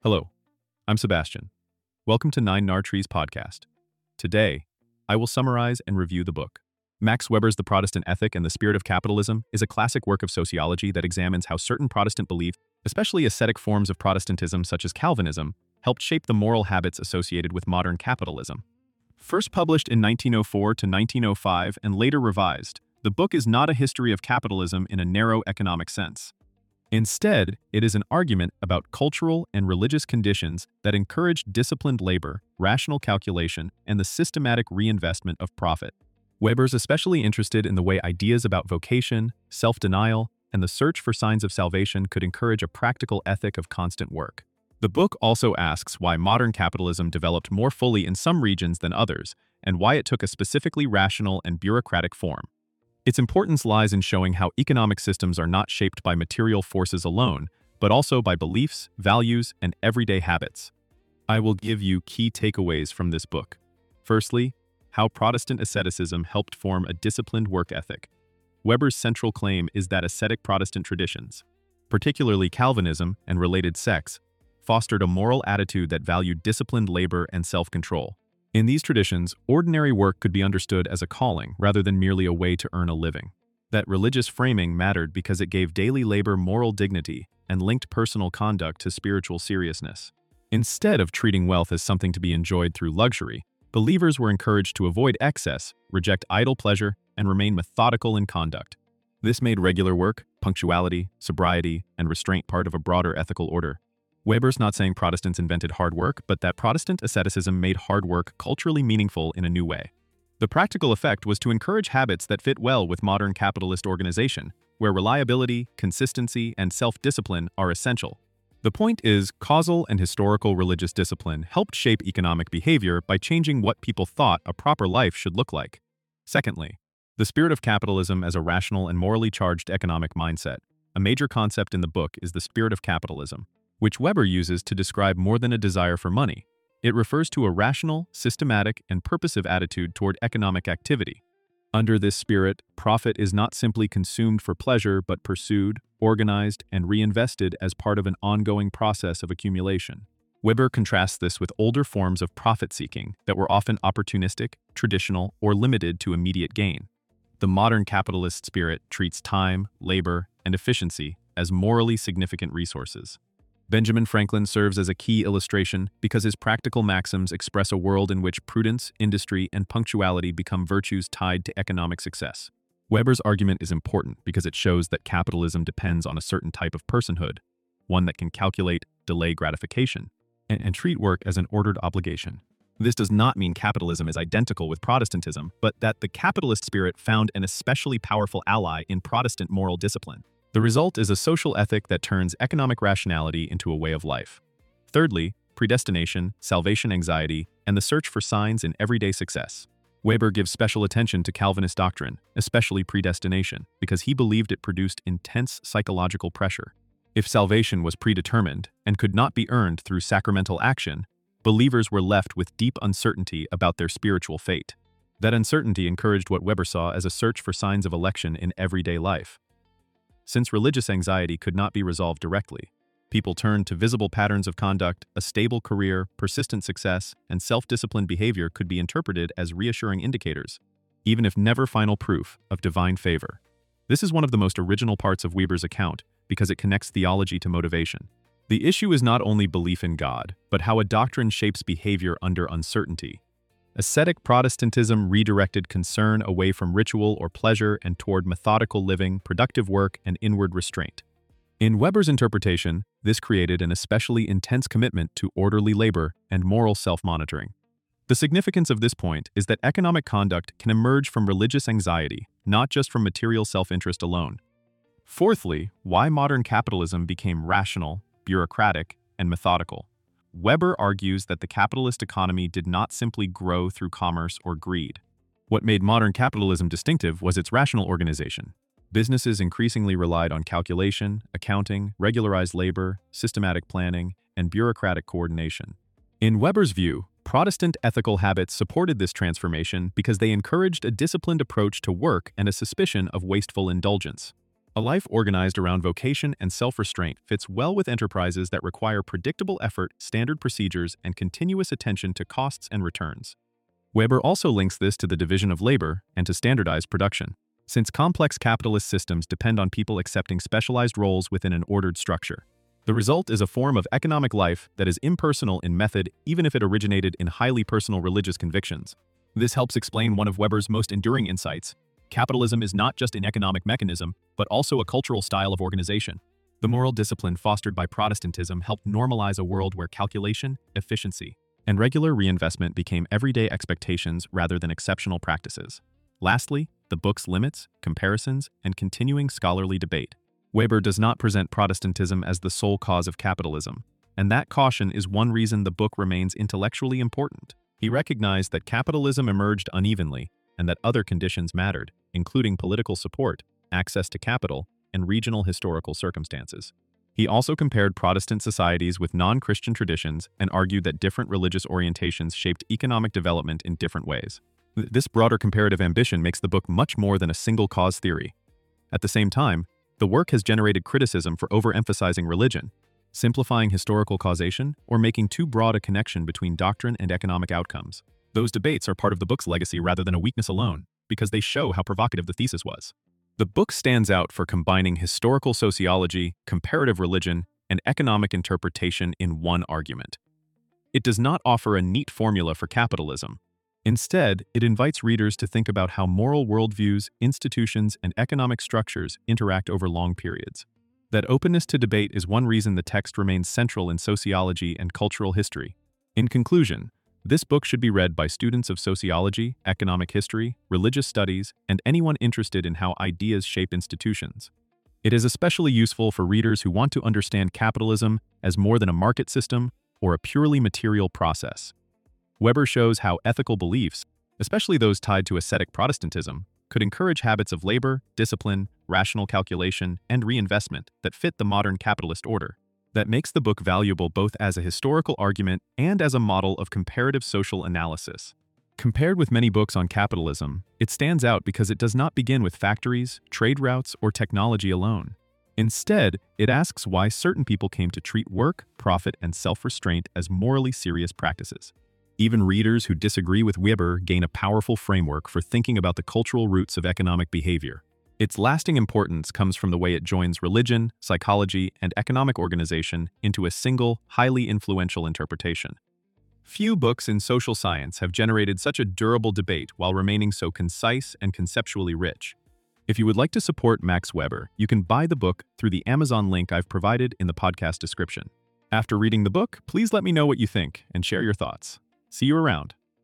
Hello, I'm Sebastian. Welcome to Nine Nar Trees podcast. Today, I will summarize and review the book. Max Weber's The Protestant Ethic and the Spirit of Capitalism is a classic work of sociology that examines how certain Protestant beliefs, especially ascetic forms of Protestantism such as Calvinism, helped shape the moral habits associated with modern capitalism. First published in 1904 to 1905 and later revised, the book is not a history of capitalism in a narrow economic sense. Instead, it is an argument about cultural and religious conditions that encourage disciplined labor, rational calculation, and the systematic reinvestment of profit. Weber's especially interested in the way ideas about vocation, self-denial, and the search for signs of salvation could encourage a practical ethic of constant work. The book also asks why modern capitalism developed more fully in some regions than others, and why it took a specifically rational and bureaucratic form. Its importance lies in showing how economic systems are not shaped by material forces alone, but also by beliefs, values, and everyday habits. I will give you key takeaways from this book. Firstly, how Protestant asceticism helped form a disciplined work ethic. Weber's central claim is that ascetic Protestant traditions, particularly Calvinism and related sects, fostered a moral attitude that valued disciplined labor and self-control. In these traditions, ordinary work could be understood as a calling rather than merely a way to earn a living. That religious framing mattered because it gave daily labor moral dignity and linked personal conduct to spiritual seriousness. Instead of treating wealth as something to be enjoyed through luxury, believers were encouraged to avoid excess, reject idle pleasure, and remain methodical in conduct. This made regular work, punctuality, sobriety, and restraint part of a broader ethical order. Weber's not saying Protestants invented hard work, but that Protestant asceticism made hard work culturally meaningful in a new way. The practical effect was to encourage habits that fit well with modern capitalist organization, where reliability, consistency, and self-discipline are essential. The point is, causal and historical religious discipline helped shape economic behavior by changing what people thought a proper life should look like. Secondly, the spirit of capitalism as a rational and morally charged economic mindset. A major concept in the book is the spirit of capitalism, which Weber uses to describe more than a desire for money. It refers to a rational, systematic, and purposive attitude toward economic activity. Under this spirit, profit is not simply consumed for pleasure but pursued, organized, and reinvested as part of an ongoing process of accumulation. Weber contrasts this with older forms of profit-seeking that were often opportunistic, traditional, or limited to immediate gain. The modern capitalist spirit treats time, labor, and efficiency as morally significant resources. Benjamin Franklin serves as a key illustration because his practical maxims express a world in which prudence, industry, and punctuality become virtues tied to economic success. Weber's argument is important because it shows that capitalism depends on a certain type of personhood, one that can calculate, delay gratification, and treat work as an ordered obligation. This does not mean capitalism is identical with Protestantism, but that the capitalist spirit found an especially powerful ally in Protestant moral discipline. The result is a social ethic that turns economic rationality into a way of life. Thirdly, predestination, salvation anxiety, and the search for signs in everyday success. Weber gives special attention to Calvinist doctrine, especially predestination, because he believed it produced intense psychological pressure. If salvation was predetermined and could not be earned through sacramental action, believers were left with deep uncertainty about their spiritual fate. That uncertainty encouraged what Weber saw as a search for signs of election in everyday life. Since religious anxiety could not be resolved directly, people turned to visible patterns of conduct. A stable career, persistent success, and self-disciplined behavior could be interpreted as reassuring indicators, even if never final proof, of divine favor. This is one of the most original parts of Weber's account because it connects theology to motivation. The issue is not only belief in God, but how a doctrine shapes behavior under uncertainty. Ascetic Protestantism redirected concern away from ritual or pleasure and toward methodical living, productive work, and inward restraint. In Weber's interpretation, this created an especially intense commitment to orderly labor and moral self-monitoring. The significance of this point is that economic conduct can emerge from religious anxiety, not just from material self-interest alone. Fourthly, why modern capitalism became rational, bureaucratic, and methodical. Weber argues that the capitalist economy did not simply grow through commerce or greed. What made modern capitalism distinctive was its rational organization. Businesses increasingly relied on calculation, accounting, regularized labor, systematic planning, and bureaucratic coordination. In Weber's view, Protestant ethical habits supported this transformation because they encouraged a disciplined approach to work and a suspicion of wasteful indulgence. A life organized around vocation and self-restraint fits well with enterprises that require predictable effort, standard procedures, and continuous attention to costs and returns. Weber also links this to the division of labor and to standardized production, since complex capitalist systems depend on people accepting specialized roles within an ordered structure. The result is a form of economic life that is impersonal in method, even if it originated in highly personal religious convictions. This helps explain one of Weber's most enduring insights. Capitalism is not just an economic mechanism, but also a cultural style of organization. The moral discipline fostered by Protestantism helped normalize a world where calculation, efficiency, and regular reinvestment became everyday expectations rather than exceptional practices. Lastly, the book's limits, comparisons, and continuing scholarly debate. Weber does not present Protestantism as the sole cause of capitalism, and that caution is one reason the book remains intellectually important. He recognized that capitalism emerged unevenly and that other conditions mattered, including political support, access to capital, and regional historical circumstances. He also compared Protestant societies with non-Christian traditions and argued that different religious orientations shaped economic development in different ways. This broader comparative ambition makes the book much more than a single-cause theory. At the same time, the work has generated criticism for overemphasizing religion, simplifying historical causation, or making too broad a connection between doctrine and economic outcomes. Those debates are part of the book's legacy rather than a weakness alone, because they show how provocative the thesis was. The book stands out for combining historical sociology, comparative religion, and economic interpretation in one argument. It does not offer a neat formula for capitalism. Instead, it invites readers to think about how moral worldviews, institutions, and economic structures interact over long periods. That openness to debate is one reason the text remains central in sociology and cultural history. In conclusion, this book should be read by students of sociology, economic history, religious studies, and anyone interested in how ideas shape institutions. It is especially useful for readers who want to understand capitalism as more than a market system or a purely material process. Weber shows how ethical beliefs, especially those tied to ascetic Protestantism, could encourage habits of labor, discipline, rational calculation, and reinvestment that fit the modern capitalist order. That makes the book valuable both as a historical argument and as a model of comparative social analysis. Compared with many books on capitalism, it stands out because it does not begin with factories, trade routes, or technology alone. Instead, it asks why certain people came to treat work, profit, and self-restraint as morally serious practices. Even readers who disagree with Weber gain a powerful framework for thinking about the cultural roots of economic behavior. Its lasting importance comes from the way it joins religion, psychology, and economic organization into a single, highly influential interpretation. Few books in social science have generated such a durable debate while remaining so concise and conceptually rich. If you would like to support Max Weber, you can buy the book through the Amazon link I've provided in the podcast description. After reading the book, please let me know what you think and share your thoughts. See you around.